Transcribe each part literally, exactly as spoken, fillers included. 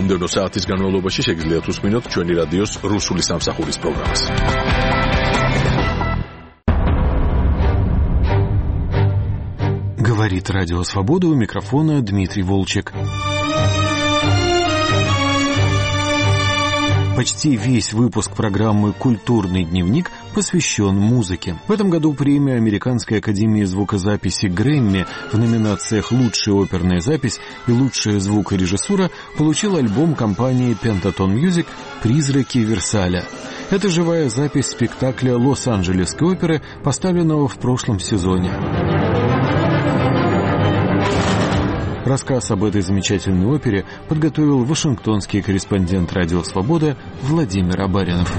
მომდევნო საათის განმავლობაში შეგიძლიათ უსმინოთ ჩვენი რადიოს რუსული სამსახურის პროგრამას. Говорит Радио Свобода, у микрофона Дмитрий Волчек. Почти весь выпуск программы «Культурный дневник» посвящен музыке. В этом году премию Американской академии звукозаписи Грэмми в номинациях «Лучшая оперная запись» и «Лучшая звукорежиссура» получил альбом компании Pentaton Music «Призраки Версаля». Это живая запись спектакля Лос-Анджелесской оперы, поставленного в прошлом сезоне. Рассказ об этой замечательной опере подготовил вашингтонский корреспондент «Радио Свобода» Владимир Абаринов.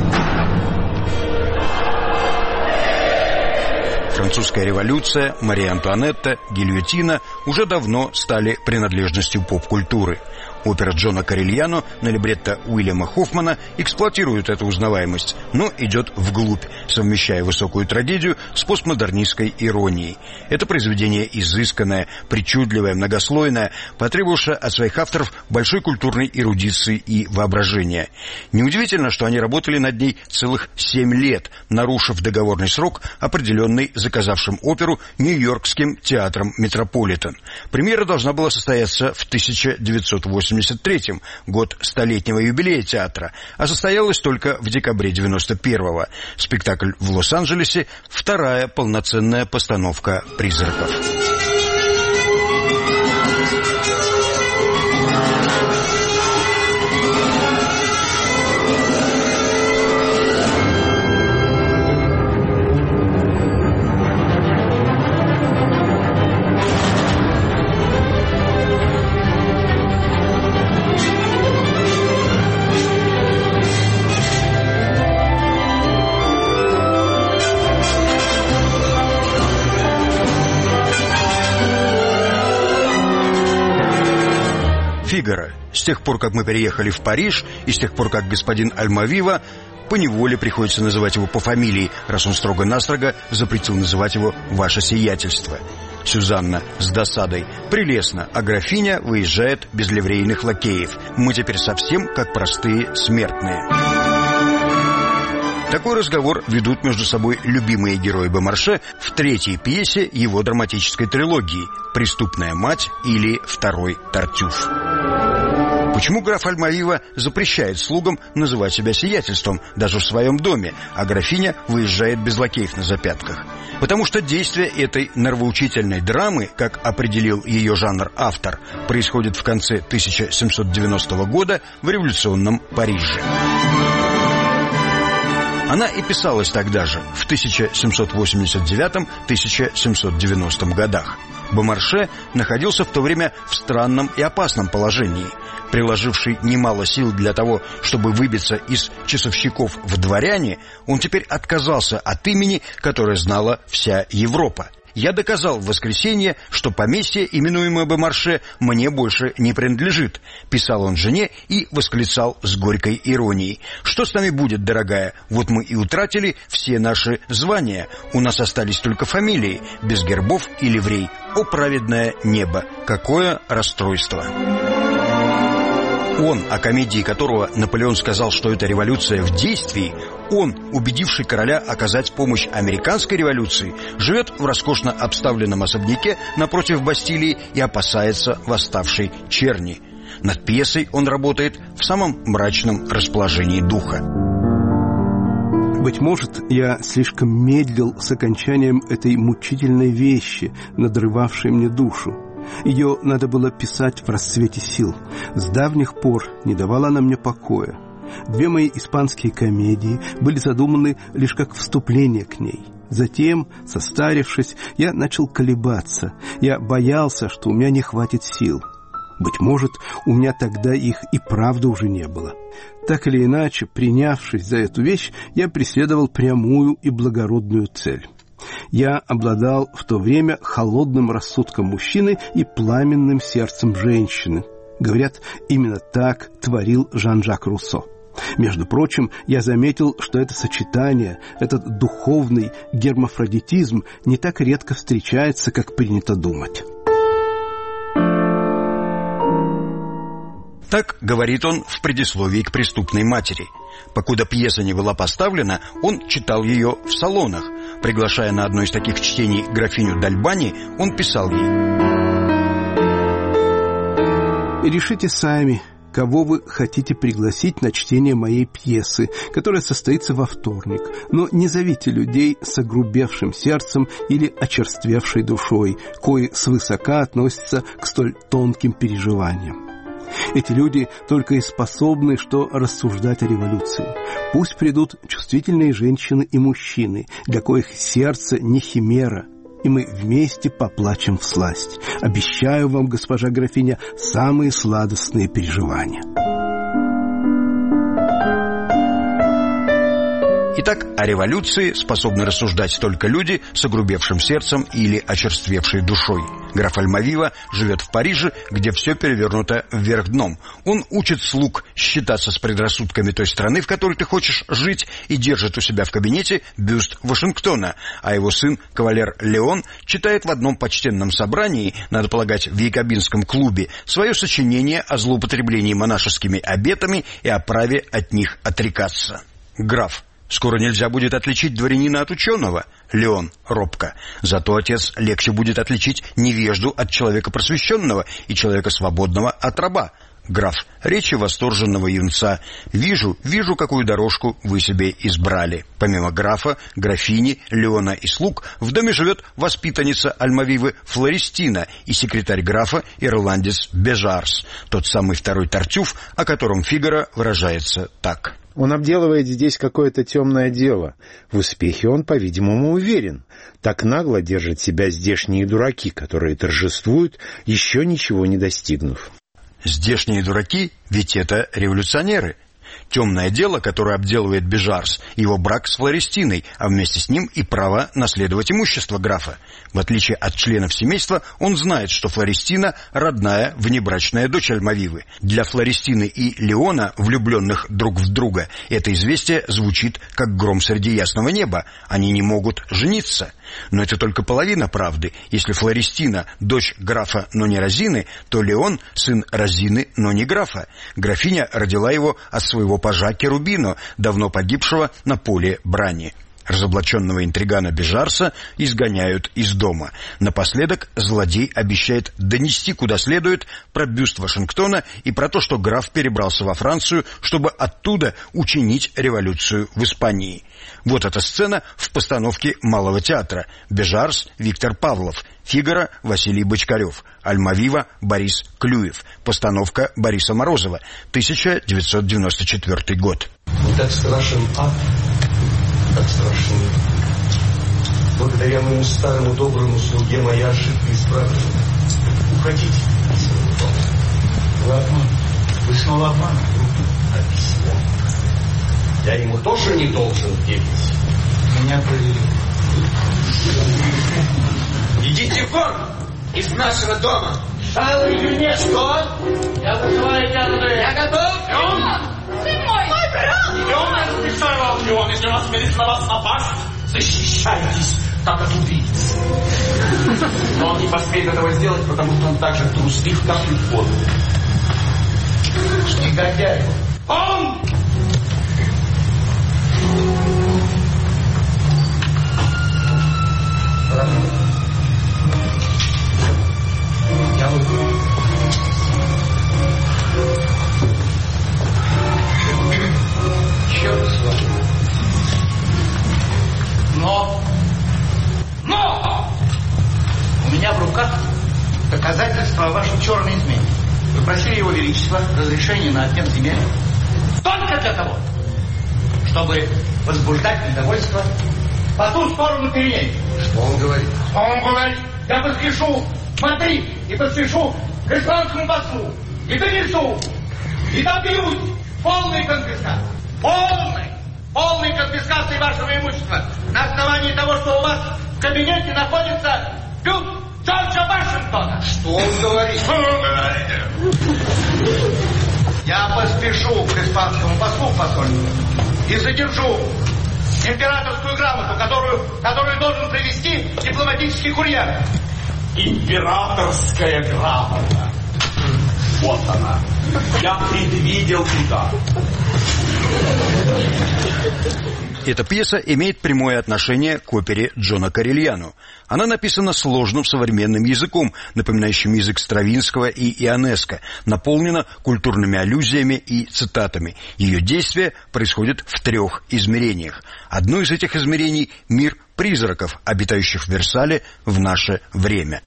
Французская революция, Мария Антуанетта, гильотина уже давно стали принадлежностью поп-культуры. Опера Джона Корельяно на либретто Уильяма Хоффмана эксплуатирует эту узнаваемость, но идет вглубь, совмещая высокую трагедию с постмодернистской иронией. Это произведение изысканное, причудливое, многослойное, потребовавшее от своих авторов большой культурной эрудиции и воображения. Неудивительно, что они работали над ней целых семь лет, нарушив договорный срок, определенный заказавшим оперу Нью-Йоркским театром Метрополитен. Премьера должна была состояться в тысяча девятьсот восемьдесят третьем, год столетнего юбилея театра, а состоялась только в декабре девяносто первого. Спектакль в Лос-Анджелесе – вторая полноценная постановка «Призраков». «Фигаро». С тех пор, как мы переехали в Париж, и с тех пор, как господин Альмавива, поневоле приходится называть его по фамилии, раз он строго-настрого запретил называть его «Ваше сиятельство». Сюзанна с досадой: «Прелестно, а графиня выезжает без ливрейных лакеев. Мы теперь совсем как простые смертные». Такой разговор ведут между собой любимые герои Бомарше в третьей пьесе его драматической трилогии «Преступная мать» или «Второй Тартюф». Почему граф Альмавива запрещает слугам называть себя сиятельством даже в своем доме, а графиня выезжает без лакеев на запятках? Потому что действие этой нравоучительной драмы, как определил ее жанр автор, происходит в конце тысяча семьсот девяностого года в революционном Париже. Она и писалась тогда же, в тысяча семьсот восемьдесят девятом — тысяча семьсот девяностом годах. Бомарше находился в то время в странном и опасном положении. Приложивший немало сил для того, чтобы выбиться из часовщиков в дворяне, он теперь отказался от имени, которое знала вся Европа. «Я доказал в воскресенье, что поместье, именуемое Бомарше, мне больше не принадлежит», — писал он жене и восклицал с горькой иронией: «Что с нами будет, дорогая? Вот мы и утратили все наши звания. У нас остались только фамилии, без гербов и ливрей. О, праведное небо! Какое расстройство!» Он, о комедии которого Наполеон сказал, что это революция в действии, он, убедивший короля оказать помощь американской революции, живет в роскошно обставленном особняке напротив Бастилии и опасается восставшей черни. Над пьесой он работает в самом мрачном расположении духа. Быть может, я слишком медлил с окончанием этой мучительной вещи, надрывавшей мне душу. Ее надо было писать в расцвете сил. С давних пор не давала она мне покоя. Две мои испанские комедии были задуманы лишь как вступление к ней. Затем, состарившись, я начал колебаться. Я боялся, что у меня не хватит сил. Быть может, у меня тогда их и правда уже не было. Так или иначе, принявшись за эту вещь, я преследовал прямую и благородную цель. Я обладал в то время холодным рассудком мужчины и пламенным сердцем женщины. Говорят, именно так творил Жан-Жак Руссо. Между прочим, я заметил, что это сочетание, этот духовный гермафродитизм не так редко встречается, как принято думать. Так говорит он в предисловии к «Преступной матери». Покуда пьеса не была поставлена, он читал ее в салонах. Приглашая на одно из таких чтений графиню Д'Альбани, он писал ей: «Решите сами, кого вы хотите пригласить на чтение моей пьесы, которая состоится во вторник, но не зовите людей с огрубевшим сердцем или очерствевшей душой, кои свысока относятся к столь тонким переживаниям. Эти люди только и способны что рассуждать о революции. Пусть придут чувствительные женщины и мужчины, для коих сердце не химера, и мы вместе поплачем всласть. Обещаю вам, госпожа графиня, самые сладостные переживания». Итак, о революции способны рассуждать только люди с огрубевшим сердцем или очерствевшей душой. Граф Альмавива живет в Париже, где все перевернуто вверх дном. Он учит слуг считаться с предрассудками той страны, в которой ты хочешь жить, и держит у себя в кабинете бюст Вашингтона, а его сын, кавалер Леон, читает в одном почтенном собрании, надо полагать, в якобинском клубе, свое сочинение о злоупотреблении монашескими обетами и о праве от них отрекаться. Граф: «Скоро нельзя будет отличить дворянина от ученого». Леон робко: «Зато, отец, легче будет отличить невежду от человека просвещенного и человека свободного от раба». Граф: «Речи восторженного юнца. Вижу, вижу, какую дорожку вы себе избрали». Помимо графа, графини, Леона и слуг, в доме живет воспитанница Альмавивы Флористина и секретарь графа ирландец Бежарс, тот самый второй Тартюф, о котором Фигаро выражается так: «Он обделывает здесь какое-то темное дело. В успехе он, по-видимому, уверен. Так нагло держат себя здешние дураки, которые торжествуют, еще ничего не достигнув». Здешние дураки, ведь это революционеры. Темное дело, которое обделывает Бежарс, его брак с Флористиной, а вместе с ним и право наследовать имущество графа. В отличие от членов семейства, он знает, что Флористина – родная внебрачная дочь Альмавивы. Для Флористины и Леона, влюбленных друг в друга, это известие звучит как гром среди ясного неба. Они не могут жениться. Но это только половина правды. Если Флористина – дочь графа, но не Розины, то Леон – сын Розины, но не графа. Графиня родила его от своего пажа Керубино, давно погибшего на поле брани. Разоблаченного интригана Бежарса изгоняют из дома. Напоследок злодей обещает донести куда следует про бюст Вашингтона и про то, что граф перебрался во Францию, чтобы оттуда учинить революцию в Испании. Вот эта сцена в постановке Малого театра. Бежарс — Виктор Павлов, Фигаро — Василий Бочкарев, Альмавива — Борис Клюев. Постановка Бориса Морозова, тысяча девятьсот девяносто четвёртый год. Не так страшен ад, как страшен мир. Благодаря моему старому доброму слуге моя ошибка исправлена. Уходите из своего дома. Вы обман. Вы снова обман. Объясняю. Я ему тоже не должен верить. Меня провели. Идите вон из нашего дома. Жалуйте мне. Что? Я вызываю тебя туда. Я готов. Леон! Сын мой! Мой брат! Леон, я разрешаю вам, Леон, если у вас перед на вас напасть, защищайтесь, как от убийц. Но он не посмеет этого сделать, потому что он так же труслив, как и в воду. Негодяй! Он! Я вот... Черт с вами. Но... Но! У меня в руках доказательства о вашей черной измене. Вы просили его величества разрешения на обмен земель только для того, чтобы возбуждать недовольство по ту сторону Пиренеев. Что он говорит? Что он говорит? Я поспешу, смотри, и поспешу к испанскому послу, и донесу, и добьюсь полной конфискации. Полной, полной конфискации вашего имущества на основании того, что у вас в кабинете находится бюст Джорджа Вашингтона. Что он говорит? Что он говорит? Я поспешу к испанскому послу в посольство и задержу императорскую грамоту, которую, которую должен привезти дипломатический курьер. Императорская грамота. Вот она. Я предвидел удар. Эта пьеса имеет прямое отношение к опере Джона Корельяно. Она написана сложным современным языком, напоминающим язык Стравинского и Ионеско, наполнена культурными аллюзиями и цитатами. Ее действие происходит в трех измерениях. Одно из этих измерений – мир призраков, обитающих в Версале в наше время.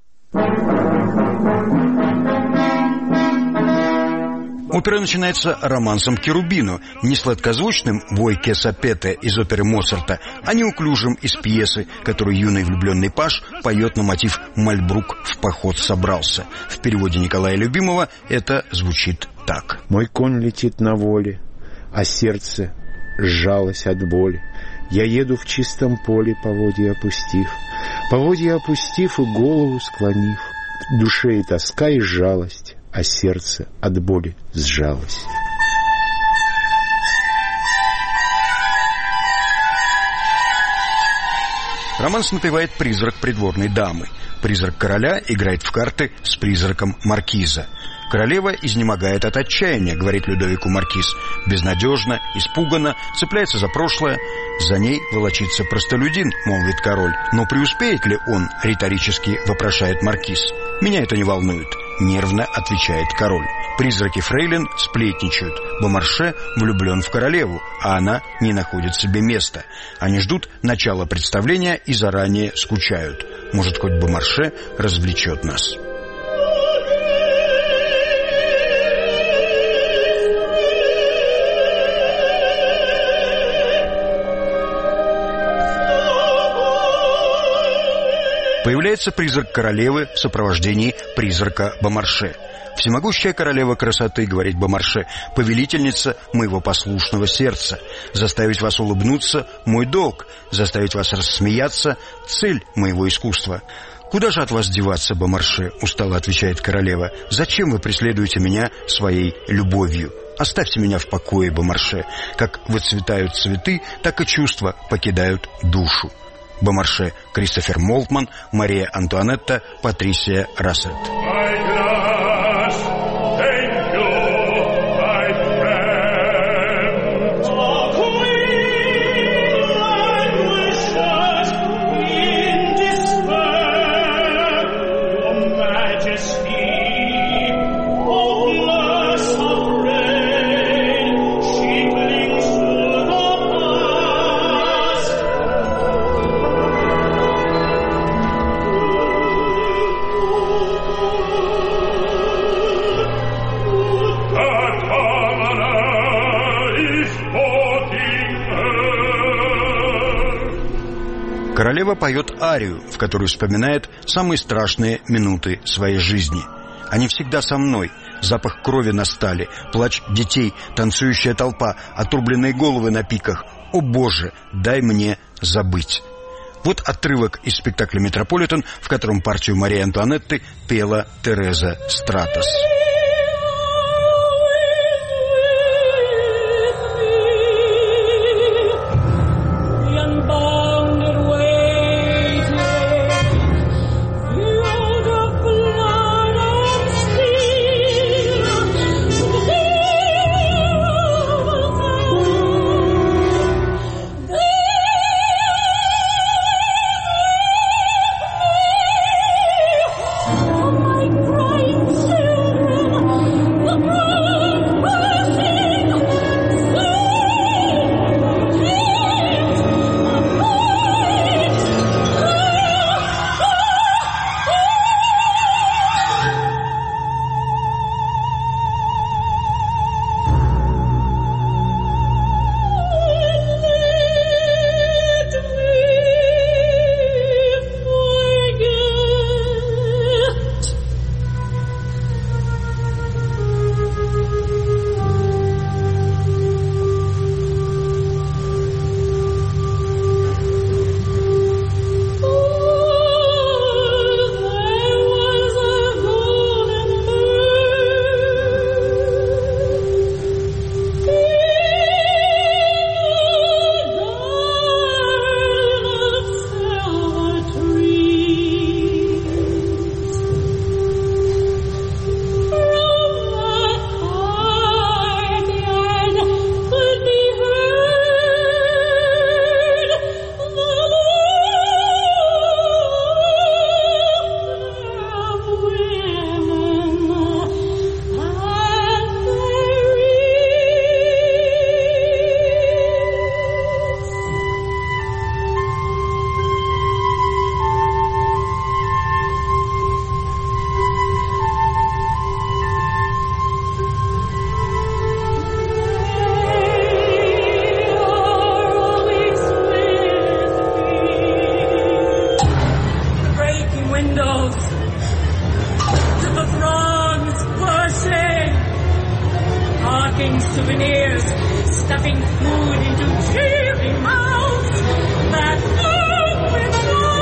Опера начинается романсом Керубино, не сладкозвучным «Вой ке сапете» из оперы Моцарта, а неуклюжим из пьесы, которую юный влюбленный паж поет на мотив «Мальбрук в поход собрался». В переводе Николая Любимого это звучит так. «Мой конь летит на воле, а сердце сжалось от боли. Я еду в чистом поле, поводья опустив, поводья опустив и голову склонив. В душе и тоска, и жалость, а сердце от боли сжалось». Романс напевает призрак придворной дамы. Призрак короля играет в карты с призраком маркиза. Королева изнемогает от отчаяния, говорит Людовику маркиз. Безнадежно, испуганно, цепляется за прошлое. За ней волочится простолюдин, молвит король. Но преуспеет ли он, риторически вопрошает маркиз. Меня это не волнует, нервно отвечает король. Призраки фрейлин сплетничают. Бомарше влюблен в королеву, а она не находит себе места. Они ждут начала представления и заранее скучают. Может, хоть Бомарше развлечет нас. Появляется призрак королевы в сопровождении призрака Бомарше. «Всемогущая королева красоты, — говорит Бомарше, — повелительница моего послушного сердца. Заставить вас улыбнуться — мой долг, заставить вас рассмеяться — цель моего искусства». «Куда же от вас деваться, Бомарше? — устало отвечает королева. — Зачем вы преследуете меня своей любовью? Оставьте меня в покое, Бомарше. Как выцветают цветы, так и чувства покидают душу». Бомарше, Кристофер Молтман, Мария Антуанетта, Патрисия Рассет. Королева поет арию, в которой вспоминает самые страшные минуты своей жизни. «Они всегда со мной. Запах крови на стали, плач детей, танцующая толпа, отрубленные головы на пиках. О, Боже, дай мне забыть». Вот отрывок из спектакля «Метрополитен», в котором партию Марии Антуанетты пела Тереза Стратос. Oh, my crying children. bargaining souvenirs, stuffing food into cheery mouths that move with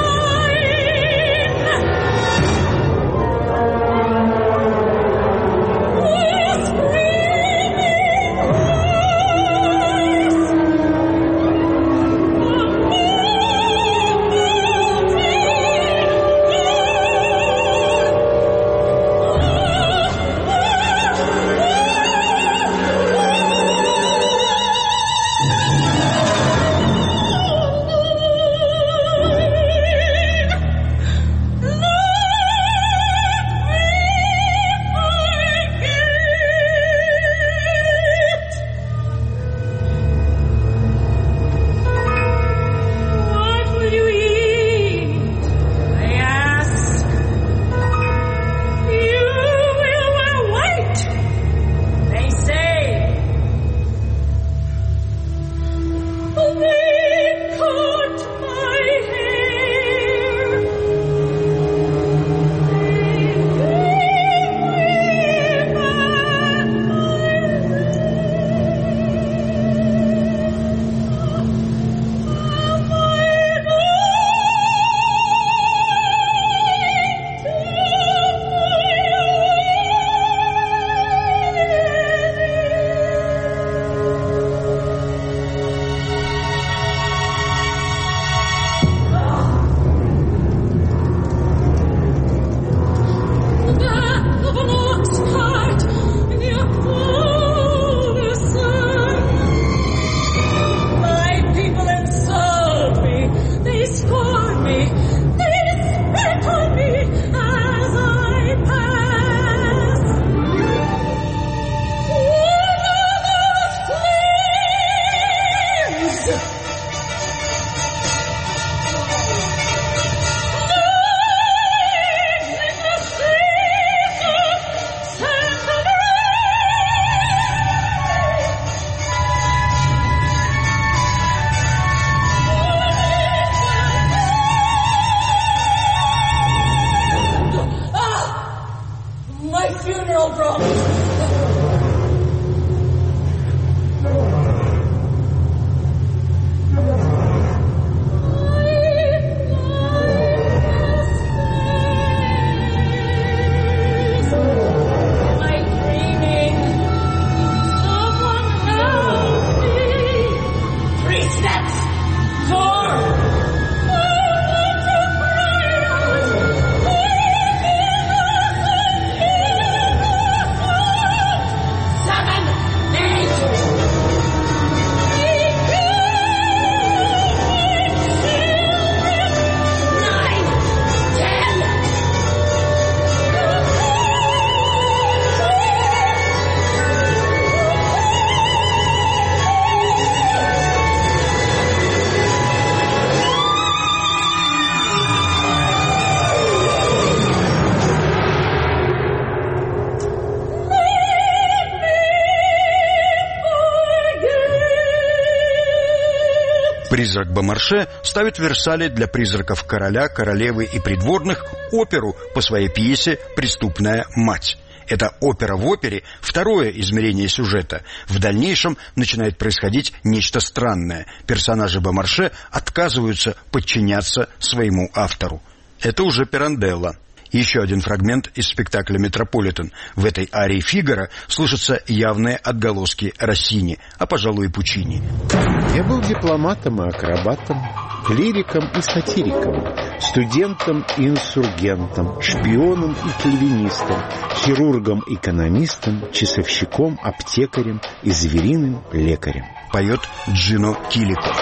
Призрак Бомарше ставит в Версале для призраков короля, королевы и придворных оперу по своей пьесе «Преступная мать». Это опера в опере, второе измерение сюжета. В дальнейшем начинает происходить нечто странное. Персонажи Бомарше отказываются подчиняться своему автору. Это уже Пиранделло. Еще один фрагмент из спектакля «Метрополитен». В этой арии Фигаро слышатся явные отголоски Россини, а, пожалуй, и Пучини. Я был дипломатом и акробатом, клириком и сатириком, студентом и инсургентом, шпионом и кальвинистом, хирургом, экономистом, часовщиком, аптекарем и звериным лекарем. Поет Джино Килико.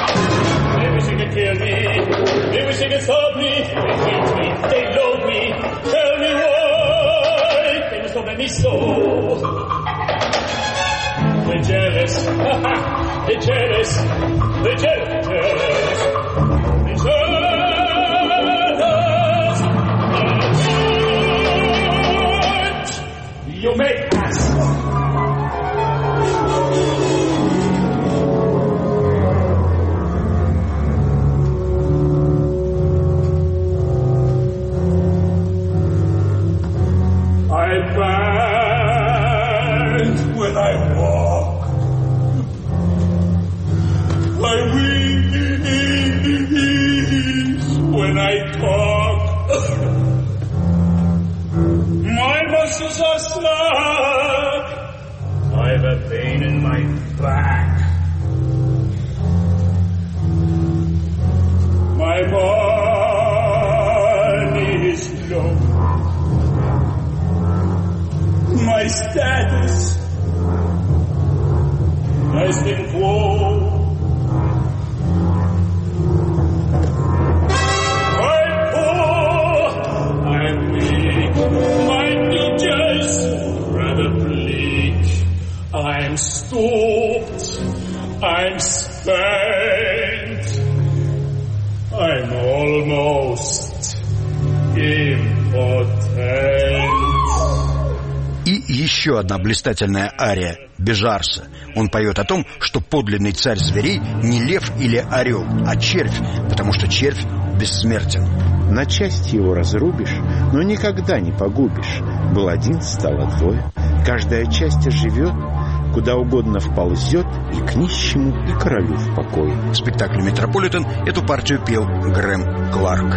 They're jealous, they're jealous, they're jealous, they're jealous. You may ask. I burned when I walked. muscles are slack. I've a pain in my back. My money is low. My status has been quo. I'm poor, I'm weak, my future's rather bleak. I'm stooped, I'm spent, I'm almost impotent. И еще одна блистательная ария Бежарса. Он поет о том, что подлинный царь зверей не лев или орел, а червь, потому что червь бессмертен. На части его разрубишь, но никогда не погубишь. Был один, стало двое. Каждая часть оживет, куда угодно вползет, и к нищему, и королю в покое. В спектакле «Метрополитен» эту партию пел Грэм Кларк.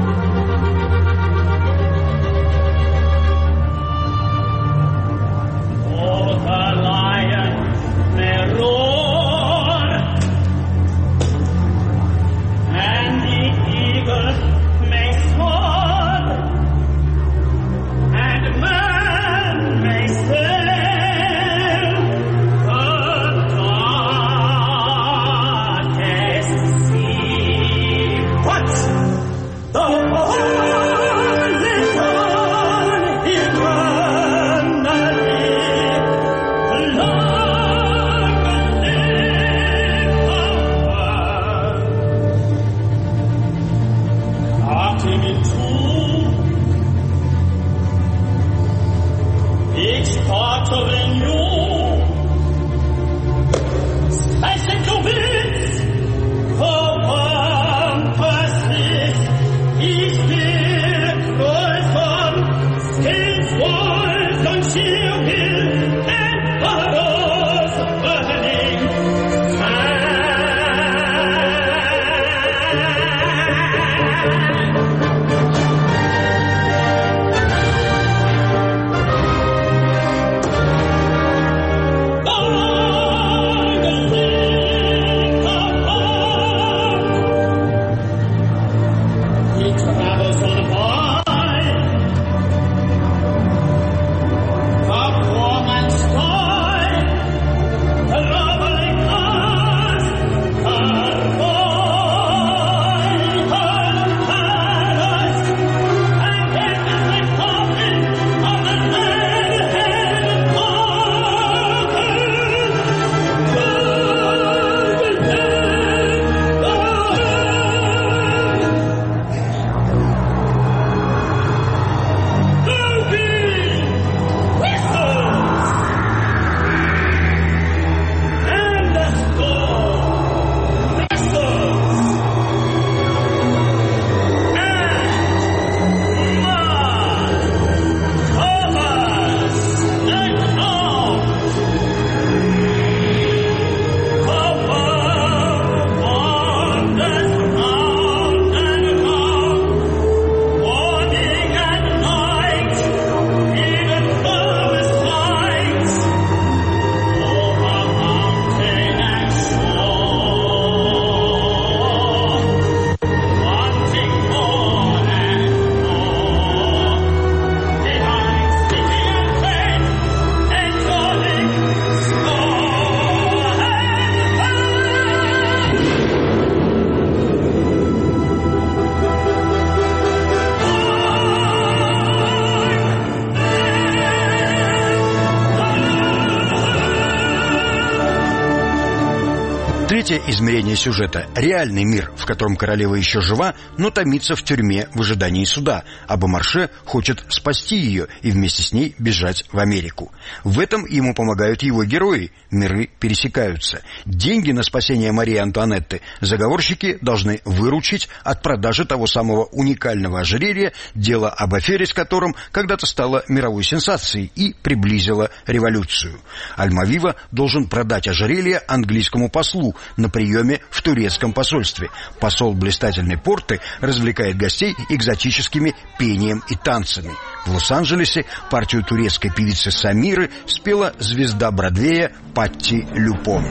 Третье измерение сюжета – реальный мир, в котором королева еще жива, но томится в тюрьме в ожидании суда, а Бомарше хочет спасти ее и вместе с ней бежать в Америку. В этом ему помогают его герои, миры пересекаются. Деньги на спасение Марии Антуанетты заговорщики должны выручить от продажи того самого уникального ожерелья, дело об афере с которым когда-то стало мировой сенсацией и приблизило революцию. Альмавива должен продать ожерелье английскому послу, на приеме в турецком посольстве. Посол блистательной порты развлекает гостей экзотическими пением и танцами. В Лос-Анджелесе партию турецкой певицы Самиры спела звезда Бродвея Патти Люпон.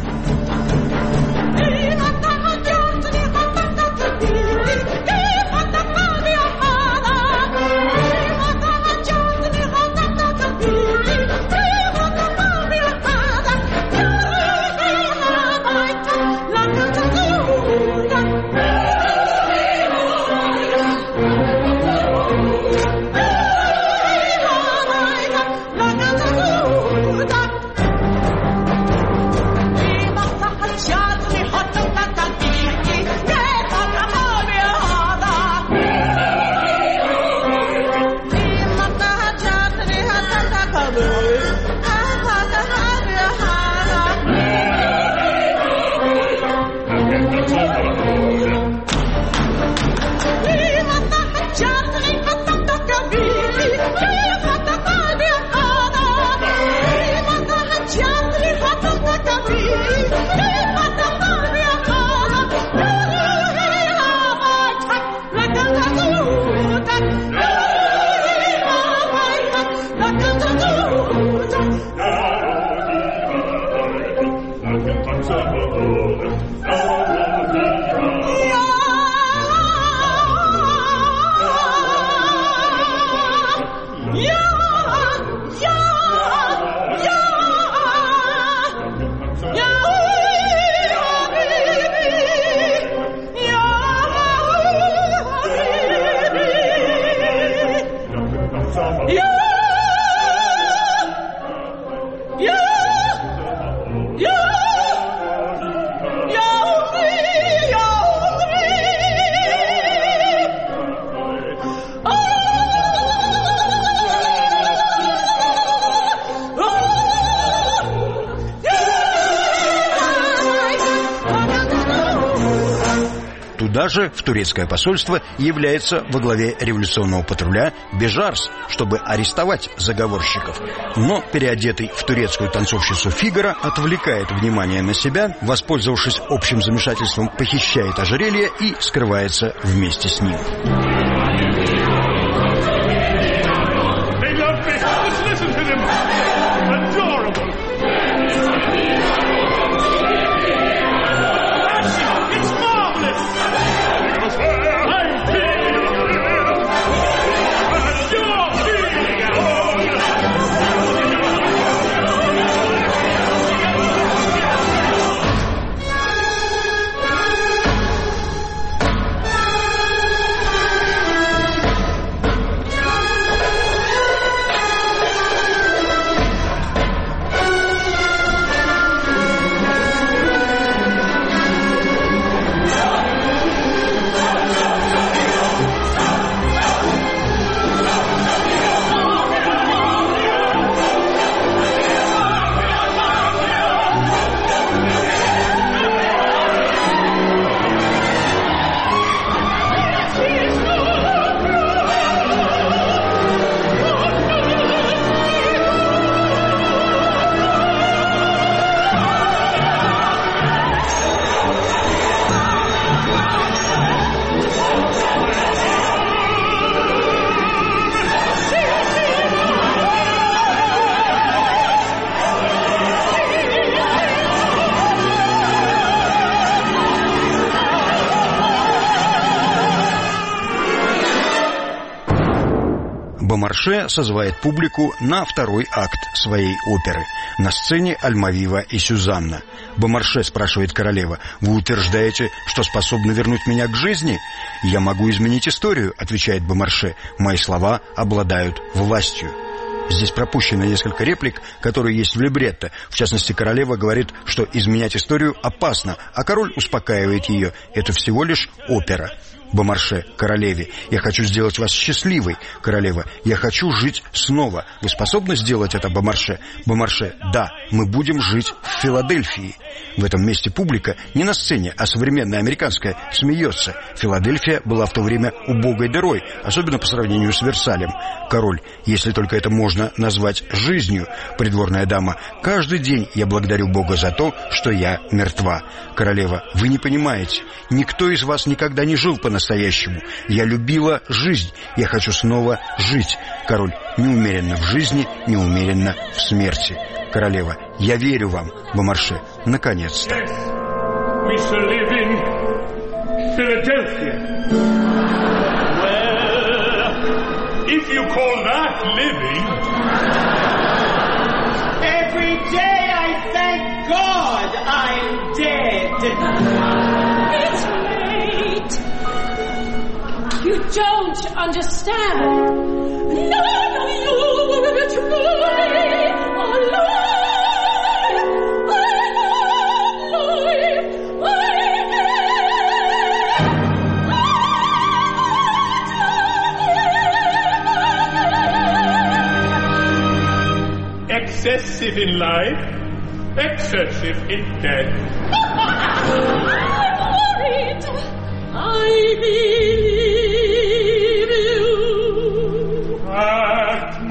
Даже в турецкое посольство является во главе революционного патруля Бежарс, чтобы арестовать заговорщиков. Но переодетый в турецкую танцовщицу Фигаро отвлекает внимание на себя, воспользовавшись общим замешательством, похищает ожерелье и скрывается вместе с ним. Бомарше созывает публику на второй акт своей оперы. На сцене Альмавива и Сюзанна. Бомарше спрашивает королева: «Вы утверждаете, что способны вернуть меня к жизни?» «Я могу изменить историю», — отвечает Бомарше. «Мои слова обладают властью». Здесь пропущено несколько реплик, которые есть в либретто. В частности, королева говорит, что изменять историю опасно, а король успокаивает ее. Это всего лишь опера. Бомарше королеве. «Я хочу сделать вас счастливой, королева. Я хочу жить снова. Вы способны сделать это, Бомарше?» Бомарше: «Да, мы будем жить в Филадельфии». В этом месте публика, не на сцене, а современная американская, смеется. Филадельфия была в то время убогой дырой, особенно по сравнению с Версалем. Король: «Если только это можно назвать жизнью, придворная дама, каждый день я благодарю Бога за то, что я мертва». Королева: «Вы не понимаете. Никто из вас никогда не жил по-настоящему. Я любила жизнь. Я хочу снова жить». Король: «Неумеренно в жизни, неумеренно в смерти». Королева: «Я верю вам, Бомарше, наконец-то». Yes, we shall live in Philadelphia. Well, if you call that living. Every day I thank God I'm dead. It's late. You don't understand. None of you will truly alive. Excessive in life, excessive in death. I'm worried. I believe you. At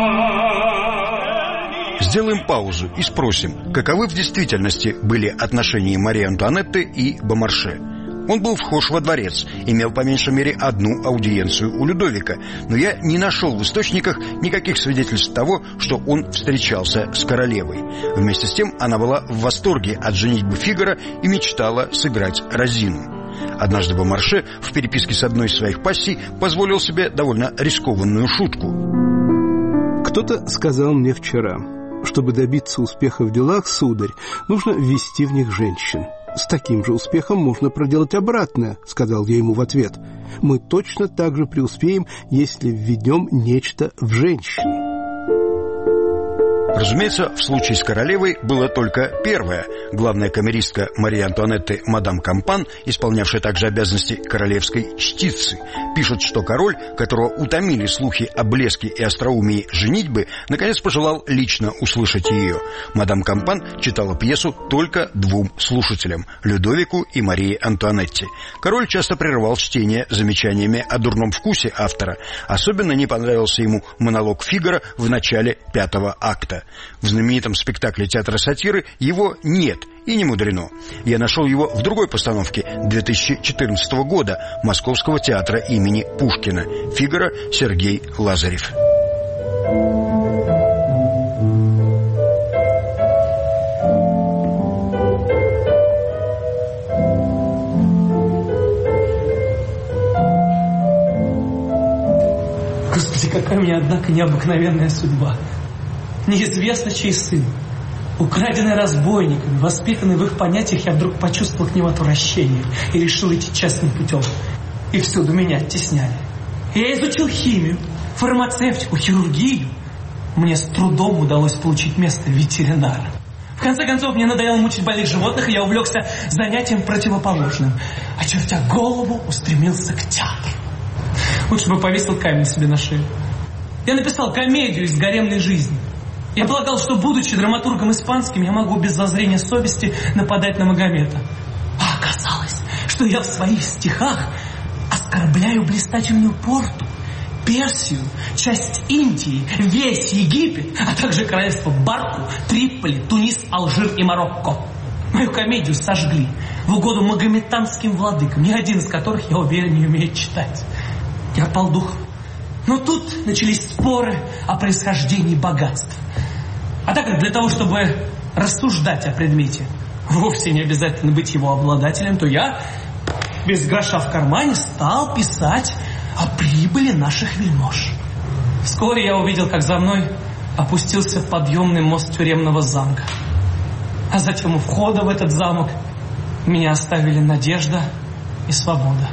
last. Сделаем паузу и спросим, каковы в действительности были отношения Марии Антуанетты и Бомарше. Он был вхож во дворец, имел по меньшей мере одну аудиенцию у Людовика, но я не нашел в источниках никаких свидетельств того, что он встречался с королевой. Вместе с тем она была в восторге от женитьбы Фигаро и мечтала сыграть Розину. Однажды Бомарше в переписке с одной из своих пассий позволил себе довольно рискованную шутку. Кто-то сказал мне вчера: чтобы добиться успеха в делах, сударь, нужно ввести в них женщин. С таким же успехом можно проделать обратное, сказал я ему в ответ. Мы точно так же преуспеем, если введем нечто в женщин. Разумеется, в случае с королевой было только первое. Главная камеристка Марии Антуанетты мадам Кампан, исполнявшая также обязанности королевской чтицы, пишет, что король, которого утомили слухи о блеске и остроумии женитьбы, наконец пожелал лично услышать ее. Мадам Кампан читала пьесу только двум слушателям – Людовику и Марии Антуанетте. Король часто прерывал чтение замечаниями о дурном вкусе автора. Особенно не понравился ему монолог Фигаро в начале пятого акта. В знаменитом спектакле театра сатиры его нет, и не мудрено. Я нашел его в другой постановке две тысячи четырнадцатого года Московского театра имени Пушкина. Фигаро Сергей Лазарев. Господи, какая у меня, однако, необыкновенная судьба. Неизвестно, чей сын. Украденный разбойниками, воспитанный в их понятиях, я вдруг почувствовал к ним отвращение и решил идти честным путем. И всюду меня оттесняли. Я изучил химию, фармацевтику, хирургию. Мне с трудом удалось получить место ветеринара. В конце концов, мне надоело мучить больных животных, и я увлекся занятием противоположным. Очертя голову, устремился к театру. Лучше бы повесил камень себе на шею. Я написал комедию из гаремной жизни. Я полагал, что, будучи драматургом испанским, я могу без зазрения совести нападать на Магомета. А оказалось, что я в своих стихах оскорбляю блистательную Порту, Персию, часть Индии, весь Египет, а также королевство Барку, Триполи, Тунис, Алжир и Марокко. Мою комедию сожгли в угоду магометанским владыкам, ни один из которых, я уверен, не умеет читать. Я пал духом. Но тут начались споры о происхождении богатств. А так как для того, чтобы рассуждать о предмете, вовсе не обязательно быть его обладателем, то я без гроша в кармане стал писать о прибыли наших вельмож. Вскоре я увидел, как за мной опустился подъемный мост тюремного замка. А затем у входа в этот замок меня оставили надежда и свобода.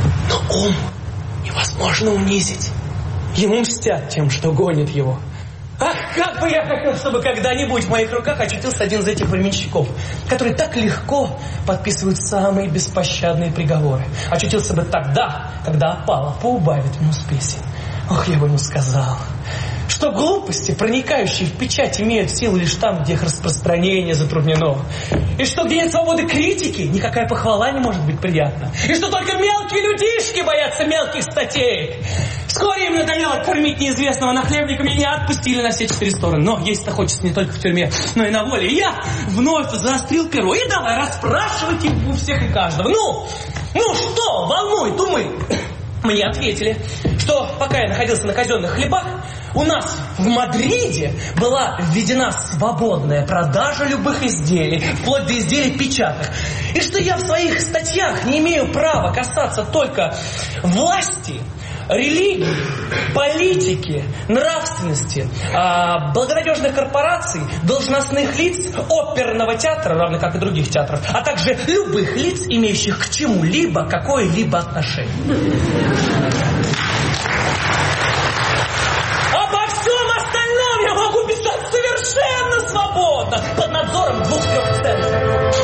Но ум невозможно унизить. Ему мстят тем, что гонит его. Ах, как бы я хотел, чтобы когда-нибудь в моих руках очутился один из этих временщиков, которые так легко подписывают самые беспощадные приговоры. Очутился бы тогда, когда опала поубавит ему спеси. Ох, я бы ему сказал, что глупости, проникающие в печать, имеют силу лишь там, где их распространение затруднено. И что где нет свободы критики, никакая похвала не может быть приятна. И что только мелкие людишки боятся мелких статей. Вскоре им надоело кормить неизвестного нахлебника, меня отпустили на все четыре стороны. Но есть-то хочется не только в тюрьме, но и на воле. И я вновь заострил перо и давай расспрашивать их у всех и каждого. Ну, ну что, волнуй, думай. Мне ответили, что пока я находился на казенных хлебах, у нас в Мадриде была введена свободная продажа любых изделий, вплоть до изделий печатных. И что я в своих статьях не имею права касаться только власти, религии, политики, нравственности, благонадежных корпораций, должностных лиц, оперного театра, равно как и других театров, а также любых лиц, имеющих к чему-либо какое-либо отношение. Обо всем остальном я могу писать совершенно свободно, под надзором двух-трех центров.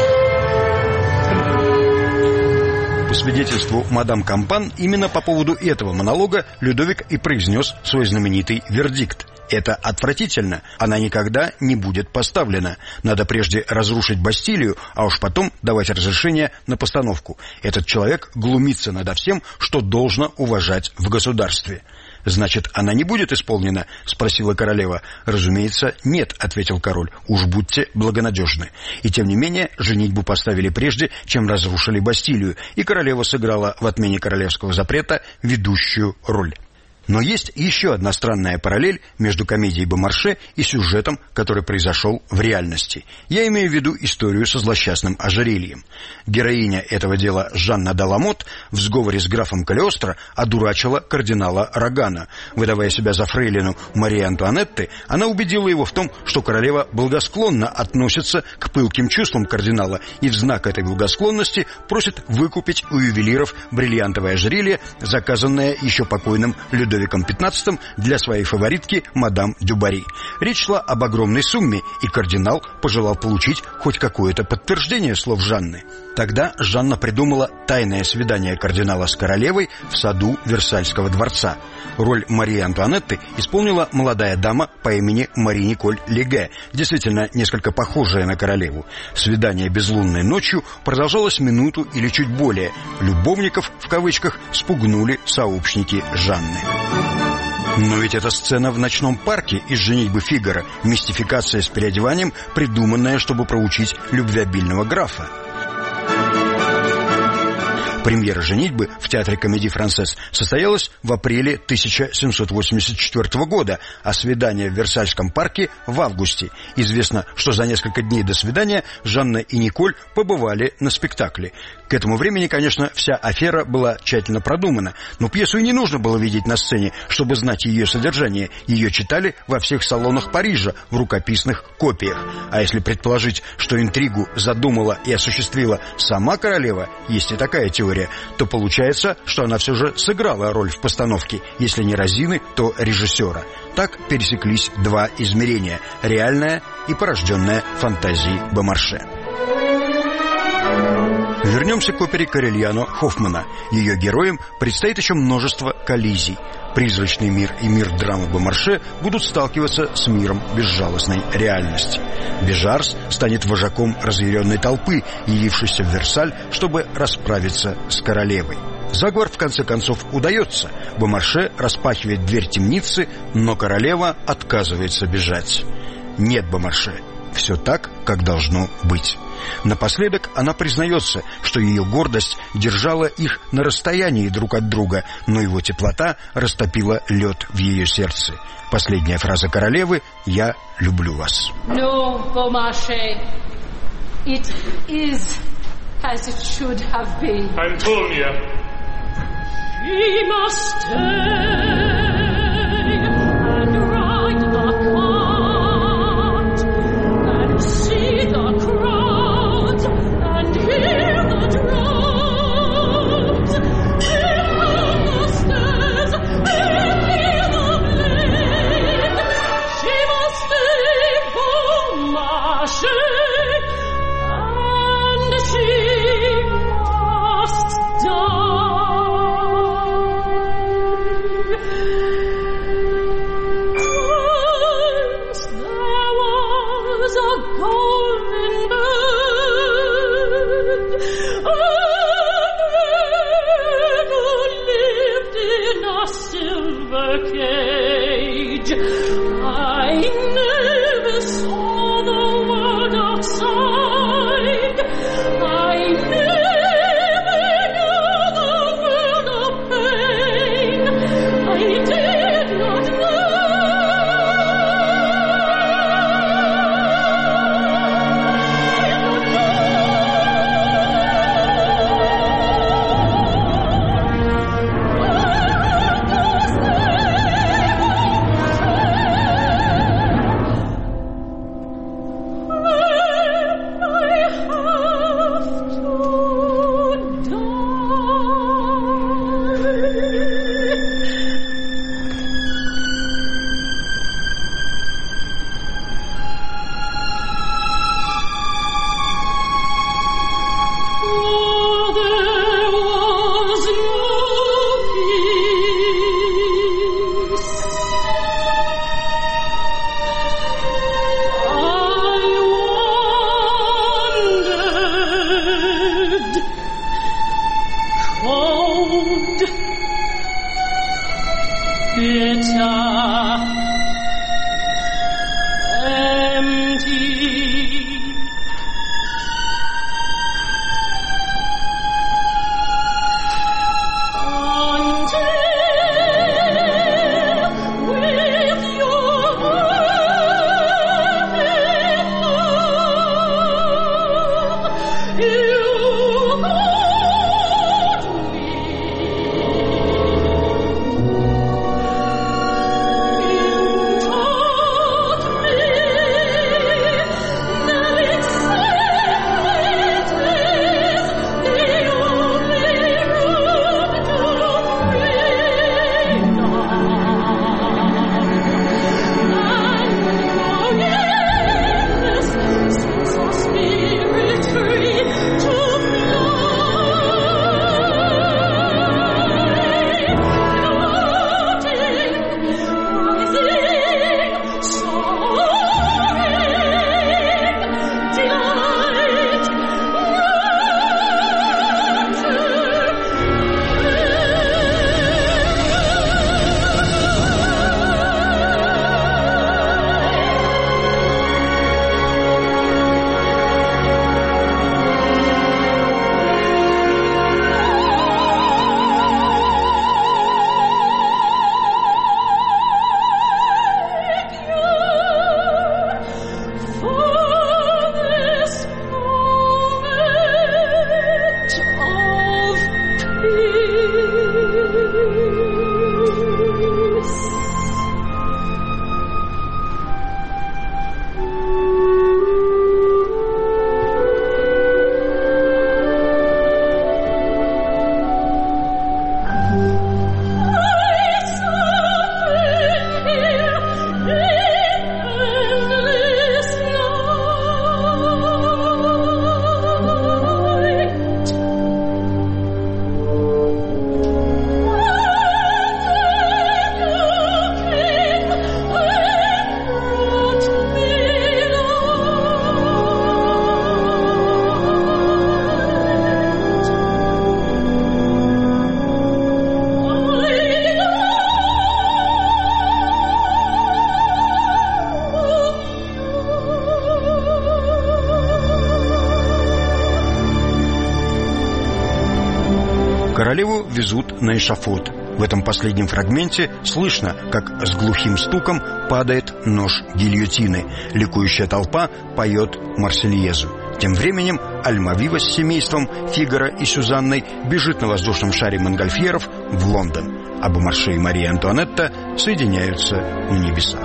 По свидетельству мадам Кампан, именно по поводу этого монолога Людовик и произнес свой знаменитый вердикт. Это отвратительно, она никогда не будет поставлена. Надо прежде разрушить Бастилию, а уж потом давать разрешение на постановку. Этот человек глумится надо всем, что должно уважать в государстве. «Значит, она не будет исполнена?» — спросила королева. «Разумеется, нет», — ответил король. «Уж будьте благонадежны». И тем не менее, женитьбу поставили прежде, чем разрушили Бастилию, и королева сыграла в отмене королевского запрета ведущую роль. Но есть еще одна странная параллель между комедией Бомарше и сюжетом, который произошел в реальности. Я имею в виду историю со злосчастным ожерельем. Героиня этого дела Жанна Даламот в сговоре с графом Калиостро одурачила кардинала Рогана. Выдавая себя за фрейлину Марии Антуанетты, она убедила его в том, что королева благосклонно относится к пылким чувствам кардинала и в знак этой благосклонности просит выкупить у ювелиров бриллиантовое ожерелье, заказанное еще покойным Людовиком пятнадцатым для своей фаворитки мадам Дюбари. Речь шла об огромной сумме, и кардинал пожелал получить хоть какое-то подтверждение слов Жанны. Тогда Жанна придумала тайное свидание кардинала с королевой в саду Версальского дворца. Роль Марии Антуанетты исполнила молодая дама по имени Мари Николь Леге, действительно несколько похожая на королеву. Свидание безлунной ночью продолжалось минуту или чуть более. Любовников, в кавычках, спугнули сообщники Жанны. Но ведь это сцена в ночном парке из «Женитьбы Фигаро», мистификация с переодеванием, придуманная, чтобы проучить любвеобильного графа. Премьера «Женитьбы» в театре Комедий-Франсес состоялась в апреле тысяча семьсот восемьдесят четвёртого года, а свидание в Версальском парке в августе. Известно, что за несколько дней до свидания Жанна и Николь побывали на спектакле. К этому времени, конечно, вся афера была тщательно продумана, но пьесу и не нужно было видеть на сцене, чтобы знать ее содержание. Ее читали во всех салонах Парижа в рукописных копиях. А если предположить, что интригу задумала и осуществила сама королева, есть и такая теория, то получается, что она все же сыграла роль в постановке, если не Розины, то режиссера. Так пересеклись два измерения – реальное и порожденное фантазией Бомарше. Вернемся к опере Корельяно Хоффмана. Ее героям предстоит еще множество коллизий. Призрачный мир и мир драмы Бомарше будут сталкиваться с миром безжалостной реальности. Бежарс станет вожаком разъяренной толпы, явившейся в Версаль, чтобы расправиться с королевой. Заговор в конце концов удается. Бомарше распахивает дверь темницы, но королева отказывается бежать. Нет, Бомарше, все так, как должно быть. Напоследок она признается, что ее гордость держала их на расстоянии друг от друга, но его теплота растопила лед в ее сердце. Последняя фраза королевы «Я люблю вас». No, Beaumarchais, it is as it should have been. Antonia. We must stay and ride the cart and see the crowds and hear the drums, hear the stairs, hear the blade. She Королеву везут на эшафот. В этом последнем фрагменте слышно, как с глухим стуком падает нож гильотины. Ликующая толпа поет Марсельезу. Тем временем Альмавива с семейством Фигаро и Сюзанной бежит на воздушном шаре Монгольфьеров в Лондон, а Бомарше и Мария Антуанетта соединяются на небесах.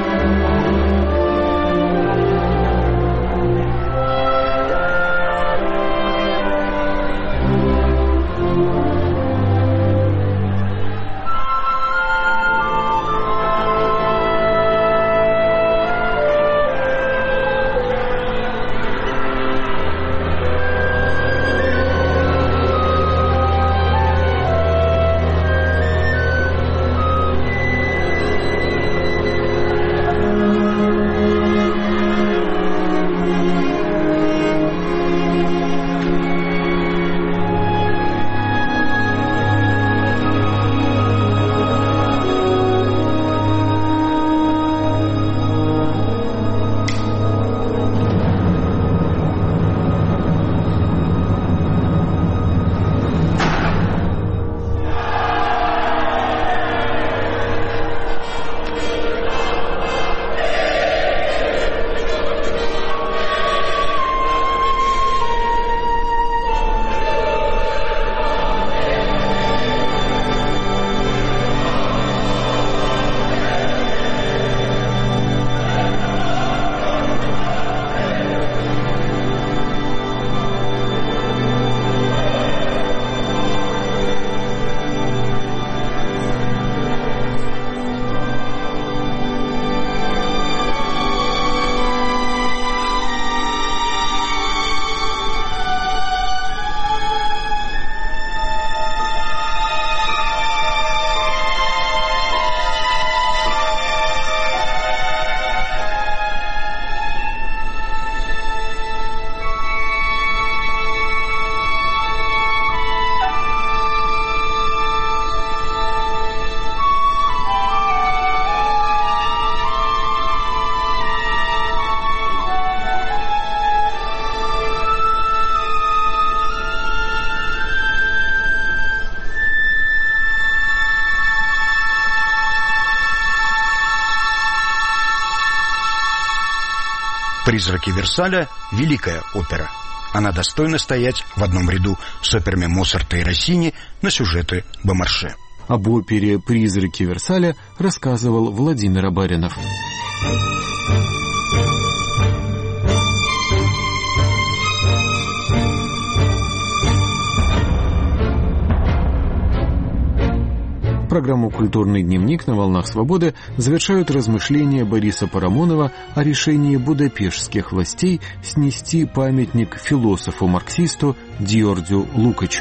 «Призраки Версаля» — великая опера. Она достойна стоять в одном ряду с операми Моцарта и Россини на сюжеты Бомарше. Об опере «Призраки Версаля» рассказывал Владимир Абаринов. Программу «Культурный дневник» на «Волнах свободы» завершают размышления Бориса Парамонова о решении будапештских властей снести памятник философу-марксисту Дьордю Лукачу.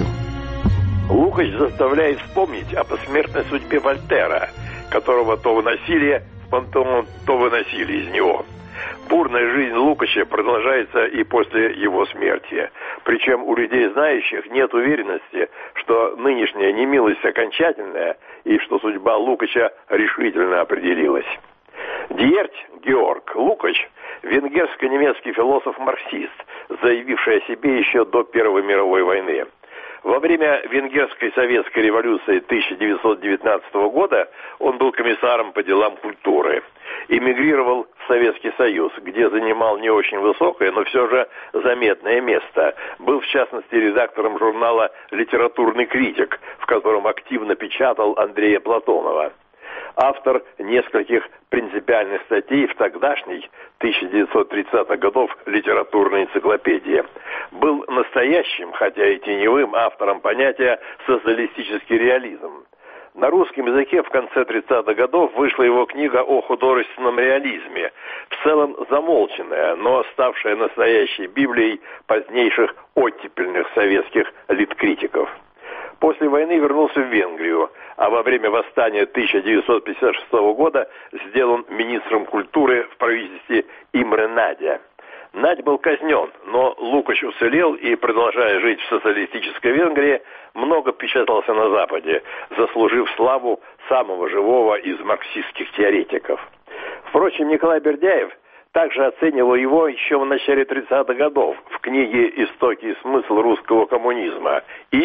Лукач заставляет вспомнить о посмертной судьбе Вольтера, которого то выносили в пантеон, то выносили из него. Бурная жизнь Лукача продолжается и после его смерти. Причем у людей знающих нет уверенности, что нынешняя немилость окончательная и что судьба Лукача решительно определилась. Дьерть Георг Лукач – венгерско-немецкий философ-марксист, заявивший о себе еще до Первой мировой войны. Во время Венгерской советской революции тысяча девятьсот девятнадцатого года он был комиссаром по делам культуры. Эмигрировал в Советский Союз, где занимал не очень высокое, но все же заметное место. Был, в частности, редактором журнала «Литературный критик», в котором активно печатал Андрея Платонова. Автор нескольких принципиальных статей в тогдашней тысяча девятьсот тридцатых годов литературной энциклопедии. Был настоящим, хотя и теневым, автором понятия «социалистический реализм». На русском языке в конце тридцатых годов вышла его книга о художественном реализме, в целом замолченная, но ставшая настоящей библией позднейших оттепельных советских литкритиков. После войны вернулся в Венгрию, а во время восстания тысяча девятьсот пятьдесят шестого года сделан министром культуры в правительстве Имре Надя. Надь был казнен, но Лукач уцелел и, продолжая жить в социалистической Венгрии, много печатался на Западе, заслужив славу самого живого из марксистских теоретиков. Впрочем, Николай Бердяев также оценивал его еще в начале тридцатых годов в книге «Истоки и смысл русского коммунизма» и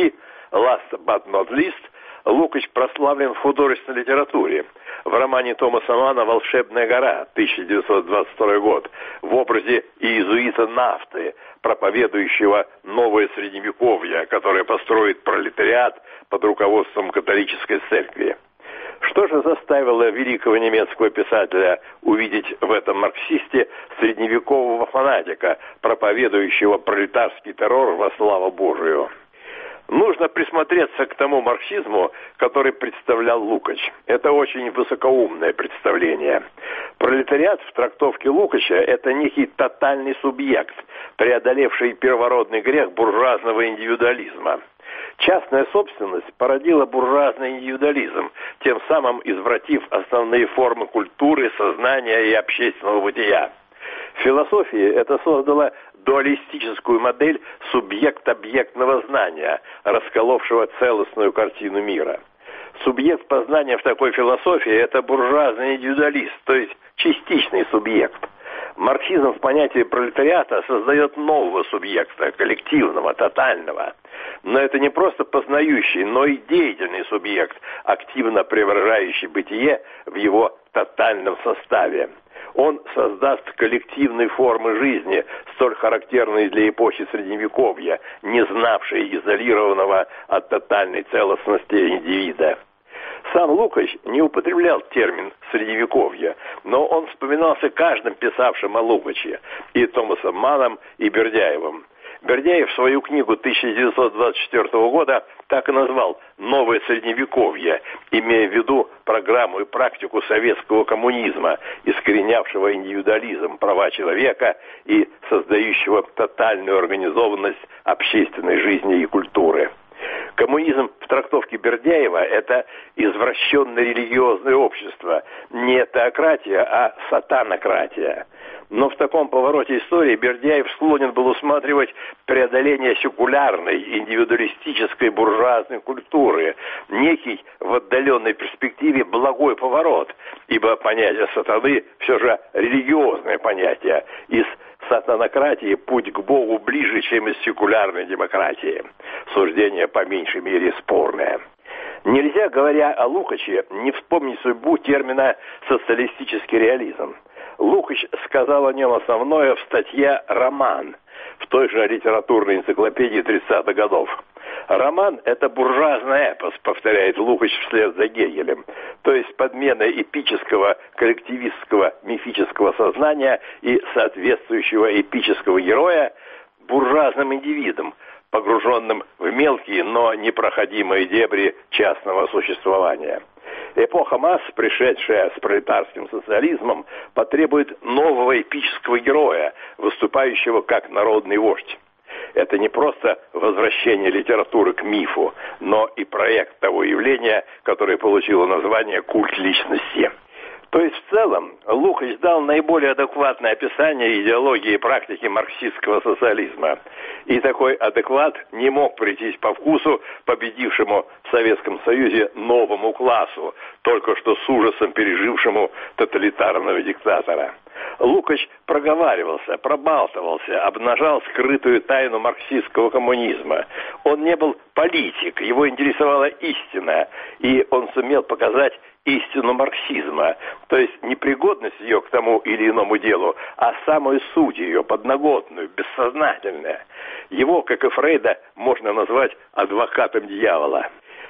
«Last but not least» Лукач прославлен в художественной литературе. В романе Томаса Манна «Волшебная гора» тысяча девятьсот двадцать второй год в образе иезуита Нафты, проповедующего новое средневековье, которое построит пролетариат под руководством католической церкви. Что же заставило великого немецкого писателя увидеть в этом марксисте средневекового фанатика, проповедующего пролетарский террор во славу Божию? Нужно присмотреться к тому марксизму, который представлял Лукач. Это очень высокоумное представление. Пролетариат в трактовке Лукача – это некий тотальный субъект, преодолевший первородный грех буржуазного индивидуализма. Частная собственность породила буржуазный индивидуализм, тем самым извратив основные формы культуры, сознания и общественного бытия. В философии это создало дуалистическую модель субъект-объектного знания, расколовшего целостную картину мира. Субъект познания в такой философии – это буржуазный индивидуалист, то есть частичный субъект. Марксизм в понятии пролетариата создает нового субъекта, коллективного, тотального. Но это не просто познающий, но и деятельный субъект, активно преображающий бытие в его тотальном составе. Он создаст коллективные формы жизни, столь характерные для эпохи Средневековья, не знавшей изолированного от тотальной целостности индивида. Сам Лукач не употреблял термин «средневековье», но он вспоминался каждым писавшим о Лукаче, и Томасом Манном, и Бердяевым. Бердяев свою книгу тысяча девятьсот двадцать четвёртого года так и назвал «Новое средневековье», имея в виду программу и практику советского коммунизма, искоренявшего индивидуализм, права человека и создающего тотальную организованность общественной жизни и культуры. Коммунизм в трактовке Бердяева – это извращенное религиозное общество, не теократия, а сатанократия. Но в таком повороте истории Бердяев склонен был усматривать преодоление секулярной, индивидуалистической буржуазной культуры, некий в отдаленной перспективе благой поворот, ибо понятие сатаны все же религиозное понятие. Из сатанократии путь к Богу ближе, чем из секулярной демократии. Суждение по меньшей мере спорное. Нельзя, говоря о Лукаче, не вспомнить судьбу термина «социалистический реализм». Лукач сказал о нем основное в статье «Роман» в той же литературной энциклопедии тридцатых годов. Роман – это буржуазный эпос, повторяет Лукач вслед за Гегелем, то есть подмена эпического, коллективистского, мифического сознания и соответствующего эпического героя буржуазным индивидом, погруженным в мелкие, но непроходимые дебри частного существования. Эпоха масс, пришедшая с пролетарским социализмом, потребует нового эпического героя, выступающего как народный вождь. Это не просто возвращение литературы к мифу, но и проект того явления, которое получило название «Культ личности». То есть, в целом, Лукач дал наиболее адекватное описание идеологии и практики марксистского социализма. И такой адекват не мог прийтись по вкусу победившему в Советском Союзе новому классу, только что с ужасом пережившему тоталитарного диктатора. Лукач проговаривался, пробалтывался, обнажал скрытую тайну марксистского коммунизма. Он не был политик, его интересовала истина, и он сумел показать истину марксизма, то есть не пригодность ее к тому или иному делу, а самую суть ее, подноготную, бессознательную. Его, как и Фрейда, можно назвать адвокатом дьявола.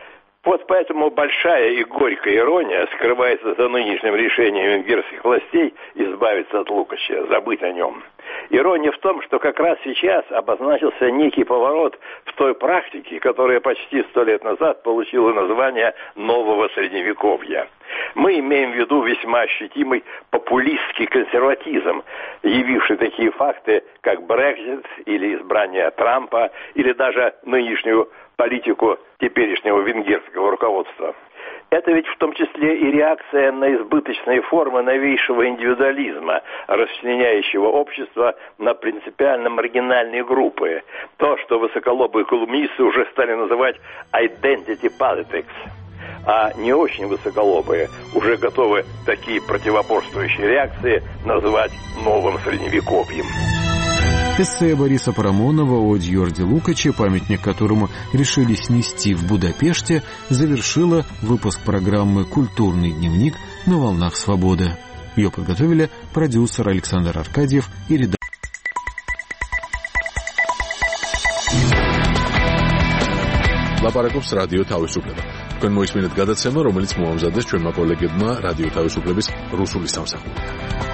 Вот поэтому большая и горькая ирония скрывается за нынешним решением венгерских властей избавиться от Лукача, забыть о нем. Ирония в том, что как раз сейчас обозначился некий поворот в той практике, которая почти сто лет назад получила название нового средневековья. Мы имеем в виду весьма ощутимый популистский консерватизм, явивший такие факты, как Брексит или избрание Трампа, или даже нынешнюю политику теперешнего венгерского руководства. Это ведь в том числе и реакция на избыточные формы новейшего индивидуализма, расчленяющего общество на принципиально маргинальные группы. То, что высоколобые колумнисты уже стали называть «identity politics». А не очень высоколобые уже готовы такие противоборствующие реакции назвать новым средневековьем. Эссе Бориса Парамонова о Эдьюарде Лукаче, памятник которому решили снести в Будапеште, завершила выпуск программы «Культурный дневник» на волнах свободы. Ее подготовили продюсер Александр Аркадьев и редактор. ლაპარაკობს რადიო თავისუფლება. თქვენ მოისმინეთ გადაცემა, რომელიც მოამზადეს ჩვენმა კოლეგებმა რადიო თავისუფლების რუსული სამსახურიდან.